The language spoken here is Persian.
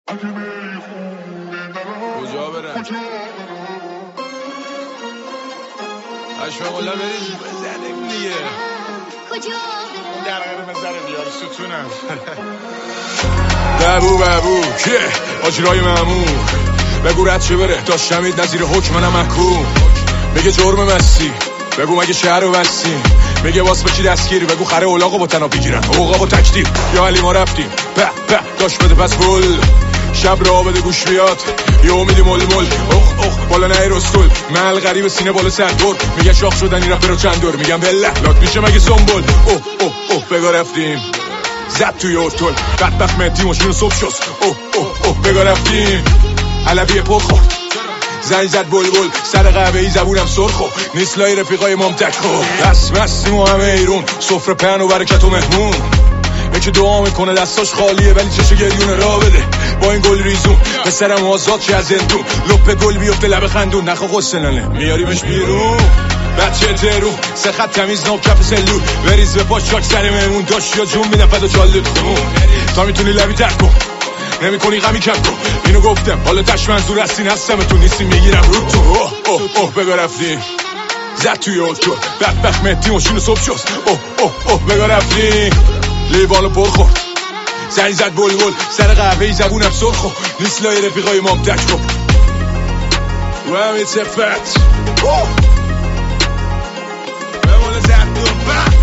کجا برم؟ اشفاق الله بریم بزنیم دیگه. کجا اون درقه بزنه بیار ستونم. ببو که آجرای ممنون بگو رد چه بره داشتمید نظیر حکم منم محکوم. میگه جرم مستی بگو مگه شهر رو بستی. میگه واس بچی دستگیری بگو خره اولاغو با تنها بگیرن اوقا با تکدیر یا علی ما رفتیم به داشت بده پس گل شب را بده گوش بیاد یه امیدی مل اخ بالا نه رستول مل غریب سینه بالا سندور میگه شاخ شدنی رفت رو چند دور میگم بله لات میشه مگه سنبول اوه بگا رفتیم زد توی ارتول بدبخت مهدی ماشین صبح شد اوه بگا رفتیم علوی پر خورد زنگ زد بلبل سر قهوه ای زبونم سرخو نیست لای رفیقای مامتک خو بس مستیم و همه ایرون سفره پهن و برکت و مهمون یکی دعا میکنه دستاش خالیه ولی چشو گریونه را بده با این گل ریزون پسرم آزاد چه از زندون لپ گل بیفته لب خندون نخوا غسلانه میاریمش بیرون بچه ترون سه خط تمیز ناب کف سلول بریز به پاش چاک سر مهمون داشت یا جون میدن فدا چالت خون تا میتونی لبی تک کن نمی کنی غمی کم کن اینو گفتم حالا تش منظور هستین هستم تو نیستی میگیرم رو تو اوه بگا رفتیم زد توی ارتول بدبخت مهدی ماشین صبح شد اوه بگا رفتیم لیوانو پر خورد زنگ زد بلبل سر قهوه ای زبونم سرخو نیست لای رفیقای مامتک خب و همه صفت به مال زد